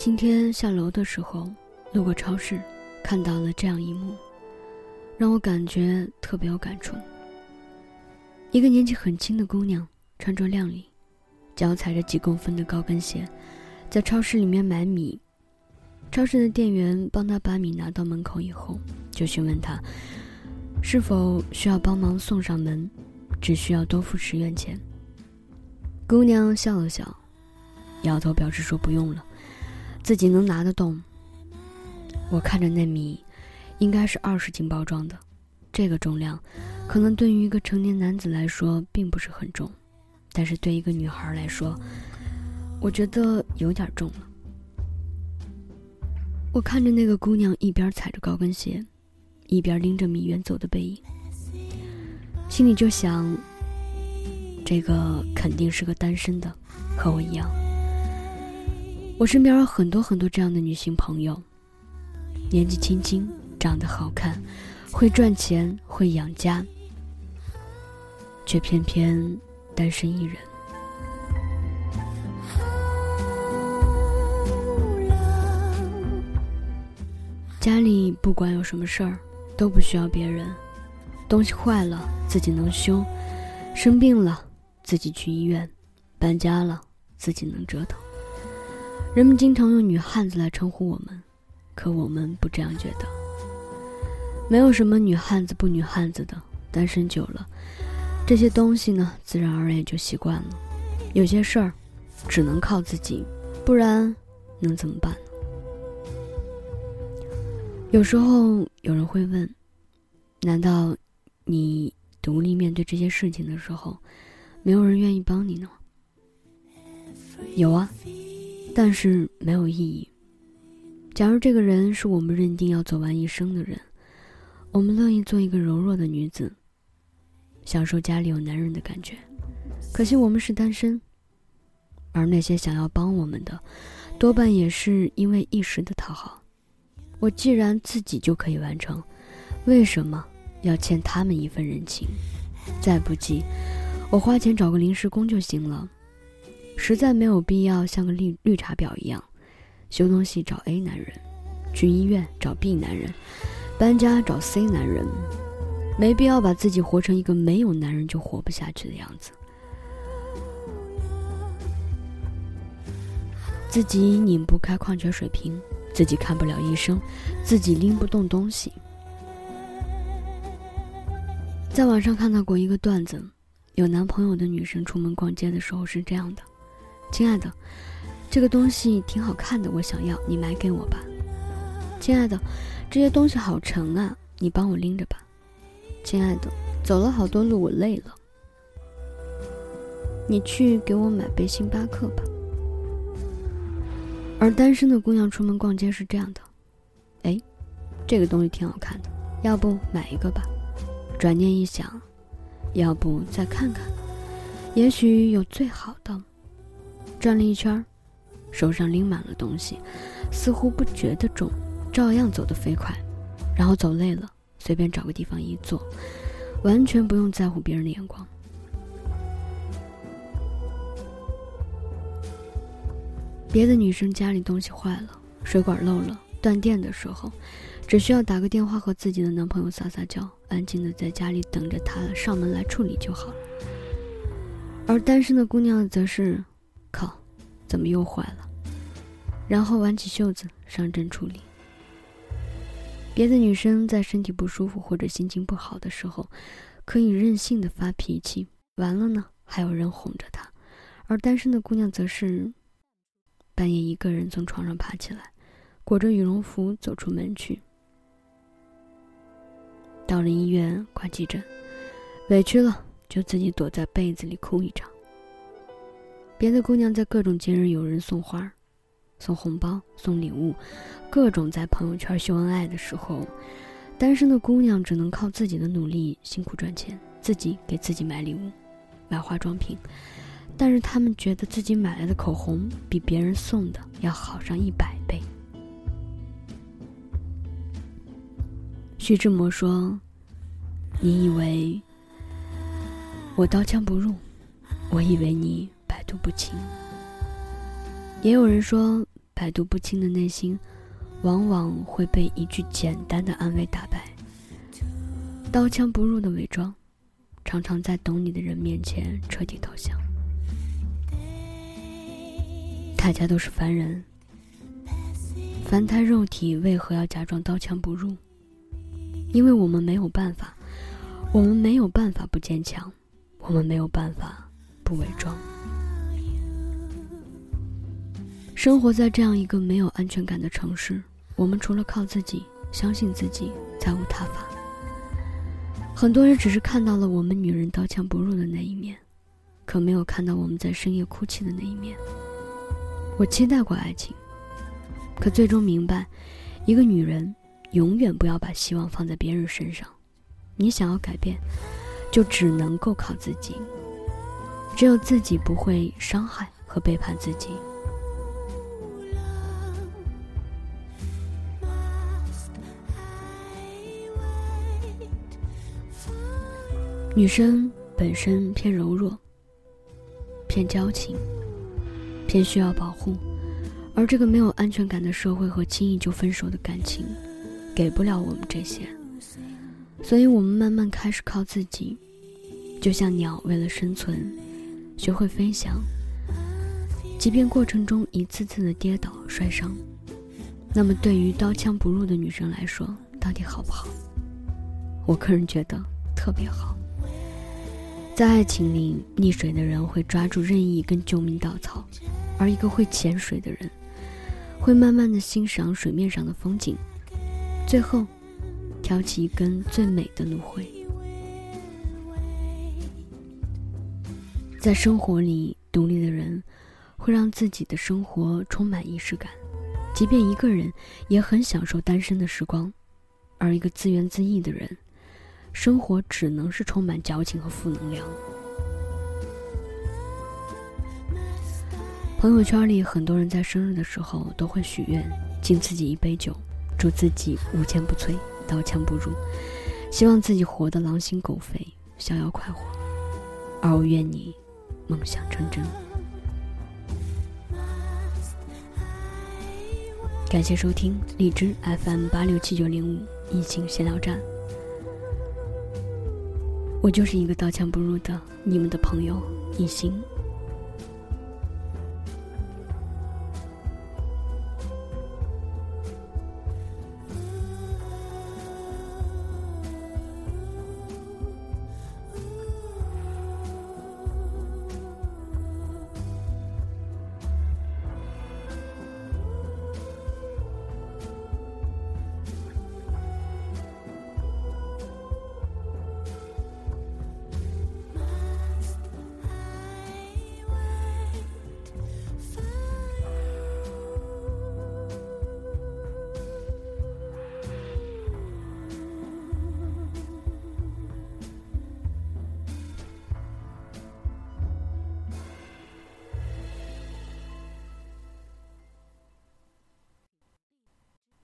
今天下楼的时候，路过超市，看到了这样一幕，让我感觉特别有感触。一个年纪很轻的姑娘，穿着靓丽，脚踩着几公分的高跟鞋，在超市里面买米。超市的店员帮她把米拿到门口以后，就询问她是否需要帮忙送上门，只需要多付10元钱。姑娘笑了笑，摇头表示说不用了，自己能拿得动。我看着那米应该是20斤包装的，这个重量可能对于一个成年男子来说并不是很重，但是对一个女孩来说，我觉得有点重了。我看着那个姑娘一边踩着高跟鞋，一边拎着米远走的背影，心里就想，这个肯定是个单身的，和我一样。我身边有很多这样的女性朋友，年纪轻轻，长得好看，会赚钱，会养家，却偏偏单身一人。家里不管有什么事儿，都不需要别人，东西坏了自己能修，生病了自己去医院，搬家了自己能折腾。人们经常用女汉子来称呼我们，可我们不这样觉得。没有什么女汉子不女汉子的，单身久了，这些东西呢，自然而然也就习惯了。有些事儿只能靠自己，不然能怎么办呢？有时候有人会问，难道你独立面对这些事情的时候，没有人愿意帮你呢？有啊，但是没有意义。假如这个人是我们认定要走完一生的人，我们乐意做一个柔弱的女子，享受家里有男人的感觉。可惜我们是单身，而那些想要帮我们的，多半也是因为一时的讨好。我既然自己就可以完成，为什么要欠他们一份人情？再不济，我花钱找个临时工就行了，实在没有必要像个绿茶婊一样，修东西找 A 男人，去医院找 B 男人，搬家找 C 男人，没必要把自己活成一个没有男人就活不下去的样子。自己拧不开矿泉水瓶，自己看不了医生，自己拎不动东西。在网上看到过一个段子，有男朋友的女生出门逛街的时候是这样的：亲爱的，这个东西挺好看的，我想要，你买给我吧。亲爱的，这些东西好沉啊，你帮我拎着吧。亲爱的，走了好多路，我累了，你去给我买杯星巴克吧。而单身的姑娘出门逛街是这样的：哎，这个东西挺好看的，要不买一个吧。转念一想，要不再看看，也许有最好的。转了一圈，手上拎满了东西，似乎不觉得重，照样走得飞快，然后走累了，随便找个地方一坐，完全不用在乎别人的眼光。别的女生家里东西坏了，水管漏了，断电的时候，只需要打个电话和自己的男朋友撒撒娇，安静的在家里等着他上门来处理就好了。而单身的姑娘则是，靠，怎么又坏了？然后挽起袖子上阵处理。别的女生在身体不舒服或者心情不好的时候，可以任性的发脾气，完了呢，还有人哄着她。而单身的姑娘则是半夜一个人从床上爬起来，裹着羽绒服走出门去。到了医院挂急诊，委屈了就自己躲在被子里哭一场。别的姑娘在各种节日有人送花、送红包、送礼物，各种在朋友圈秀恩爱的时候，单身的姑娘只能靠自己的努力辛苦赚钱，自己给自己买礼物、买化妆品，但是他们觉得自己买来的口红比别人送的要好上100倍。徐志摩说，你以为我刀枪不入，我以为你百毒不侵。也有人说， 百毒不侵的内心往往会被一句简单的安慰打败。刀枪不入的伪装常常在懂你的人面前彻底投降。大家都是凡人，凡胎肉体为何要假装刀枪不入？因为我们没有办法，我们没有办法不坚强，我们没有办法不伪装。生活在这样一个没有安全感的城市，我们除了靠自己，相信自己，再无他法。很多人只是看到了我们女人刀枪不入的那一面，可没有看到我们在深夜哭泣的那一面。我期待过爱情，可最终明白，一个女人永远不要把希望放在别人身上。你想要改变，就只能够靠自己，只有自己不会伤害和背叛自己。女生本身偏柔弱，偏矫情，偏需要保护，而这个没有安全感的社会和轻易就分手的感情给不了我们这些，所以我们慢慢开始靠自己，就像鸟为了生存学会飞翔，即便过程中一次次的跌倒摔伤，那么对于刀枪不入的女生来说，到底好不好？我个人觉得特别好。在爱情里，溺水的人会抓住任意一根救命稻草，而一个会潜水的人会慢慢地欣赏水面上的风景，最后挑起一根最美的芦荟。在生活里，独立的人会让自己的生活充满仪式感，即便一个人也很享受单身的时光，而一个自怨自艾的人，生活只能是充满矫情和负能量。朋友圈里很多人在生日的时候都会许愿，敬自己一杯酒，祝自己无坚不摧，刀枪不入，希望自己活得狼心狗肺，逍遥快活。而我愿你梦想成真。感谢收听荔枝 FM867905异性闲聊站，我就是一个刀枪不入的你们的朋友一心。